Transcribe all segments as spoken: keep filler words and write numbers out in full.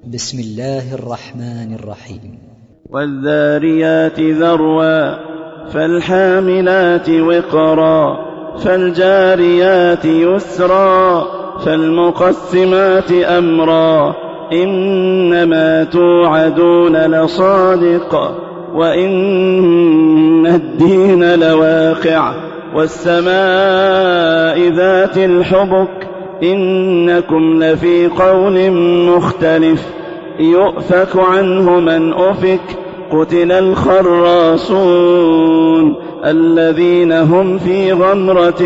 بسم الله الرحمن الرحيم. والذاريات ذروا فالحاملات وقرا فالجاريات يسرا فالمقسمات أمرا إنما توعدون لصادق وإن الدين لواقع والسماء ذات الحبك إنكم لفي قول مختلف يؤفك عنه من أفك قتل الخراصون الذين هم في غمرة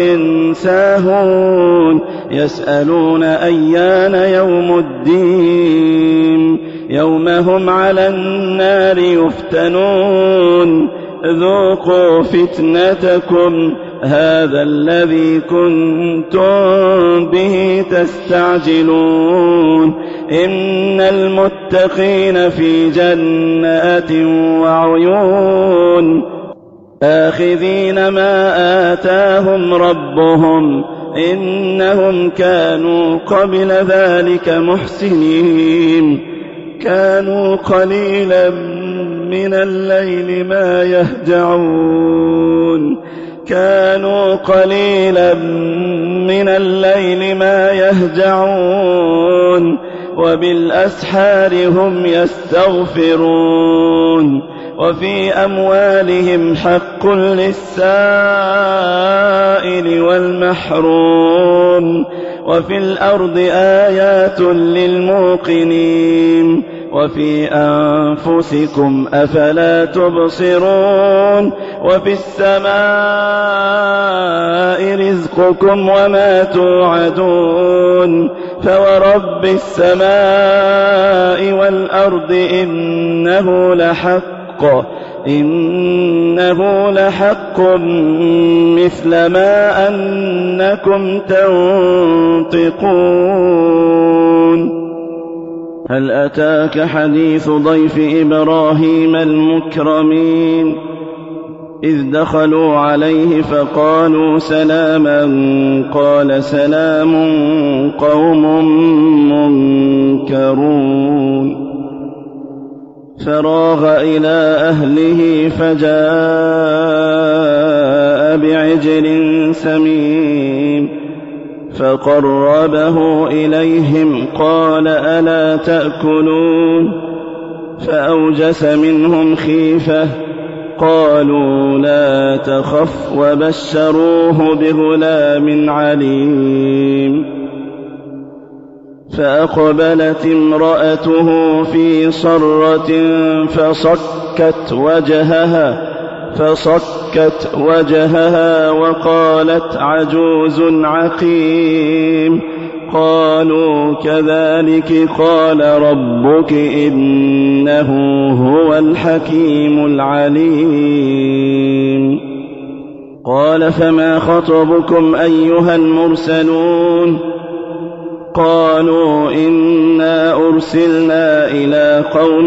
ساهون يسألون أيان يوم الدين يوم هم على النار يفتنون ذوقوا فتنتكم هذا الذي كنتم به تستعجلون إن المتقين في جنات وعيون آخذين ما آتاهم ربهم إنهم كانوا قبل ذلك محسنين كانوا قليلا من الليل ما يهجعون كانوا قليلا من الليل ما يهجعون وبالأسحار هم يستغفرون وفي أموالهم حق للسائل والمحروم وفي الأرض آيات للموقنين وفي أنفسكم أفلا تبصرون وفي السماء رزقكم وما توعدون فورب السماء والأرض إنه لحق إنه لحق مثل ما أنكم تنطقون هل أتاك حديث ضيف إبراهيم المكرمين إذ دخلوا عليه فقالوا سلاما قال سلام قوم منكرون فراغ إلى أهله فجاء بعجل سمين فقربه إليهم قال ألا تأكلون فأوجس منهم خيفة قالوا لا تخف وبشروه بغلام عليم فأقبلت امرأته في صرة فصكت وجهها فصكت وجهها وقالت عجوز عقيم قالوا كذلك قال ربك إنه هو الحكيم العليم قال فما خطبكم أيها المرسلون قالوا إنا أرسلنا إلى قوم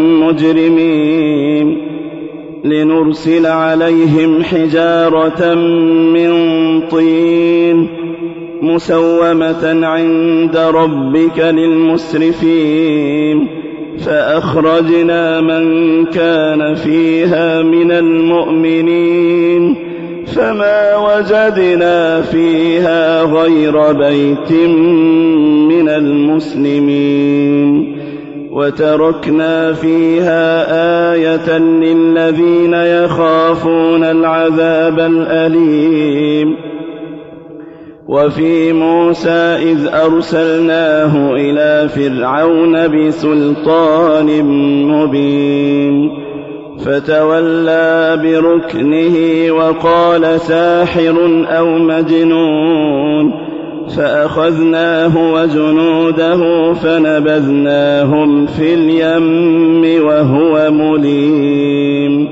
مجرمين لنرسل عليهم حجارة من طين مسومة عند ربك للمسرفين فأخرجنا من كان فيها من المؤمنين فما وجدنا فيها غير بيت من المسلمين وتركنا فيها آية للذين يخافون العذاب الأليم وفي موسى إذ أرسلناه إلى فرعون بسلطان مبين فتولى بركنه وقال ساحر أو مجنون فأخذناه وجنوده فنبذناهم في اليم وهو مليم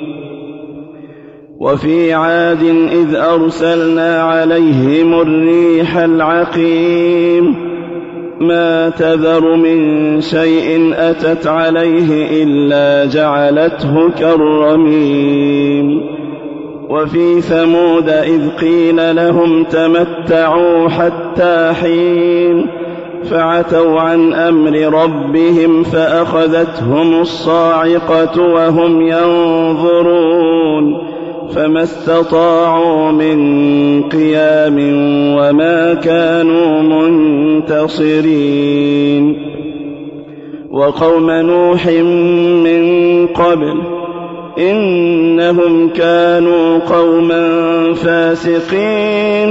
وفي عاد إذ أرسلنا عليهم الريح العقيم ما تذر من شيء أتت عليه إلا جعلته كالرميم وفي ثمود إذ قيل لهم تمتعوا حتى حين فعتوا عن أمر ربهم فأخذتهم الصاعقة وهم ينظرون فما استطاعوا من قيام وما كانوا منتصرين. وقوم نوح من قبل إنهم كانوا قوما فاسقين.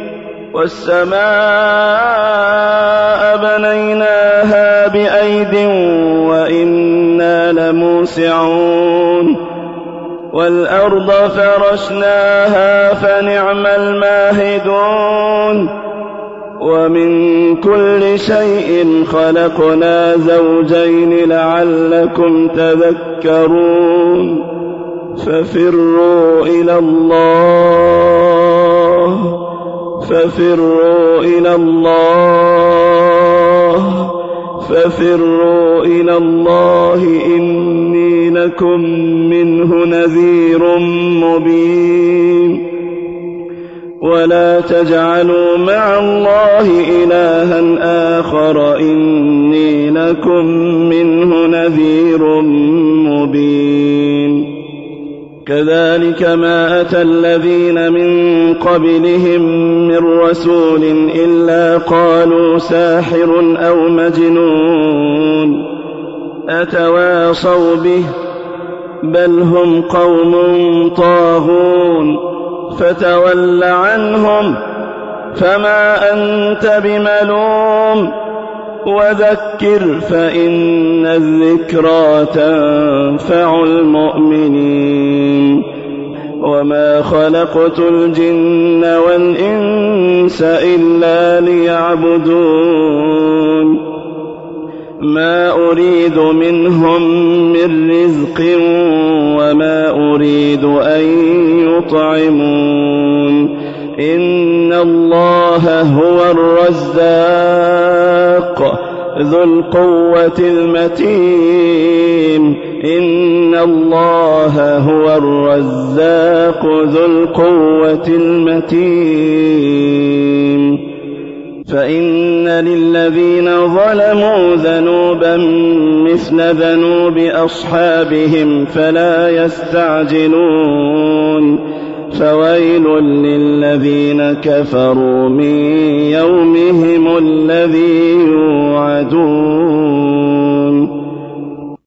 والسماء بنيناها بأيد وإنا لموسعون والأرض فرشناها فنعم الماهدون ومن كل شيء خلقنا زوجين لعلكم تذكرون. ففروا إلى الله ففروا إلى الله ففروا إلى الله إني لكم منه نذير مبين. ولا تجعلوا مع الله إلها آخر إني لكم منه نذير مبين. كذلك ما أتى الذين من قبلهم من رسول إلا قالوا ساحر أو مجنون أتواصوا به بل هم قوم طاغون. فتول عنهم فما أنت بملوم وذكر فإن الذكرى تنفع المؤمنين. وما خلقت الجن والإنس إلا ليعبدون ما أريد منهم من رزق وما أريد أن يطعمون إن الله هو الرزاق ذو القوة المتين إن الله هو الرزاق ذو القوة المتين. فإن للذين ظلموا ذنوبا مثل ذنوب أصحابهم فلا يستعجلون. فويل للذين كفروا من يومهم الذي يوعدون.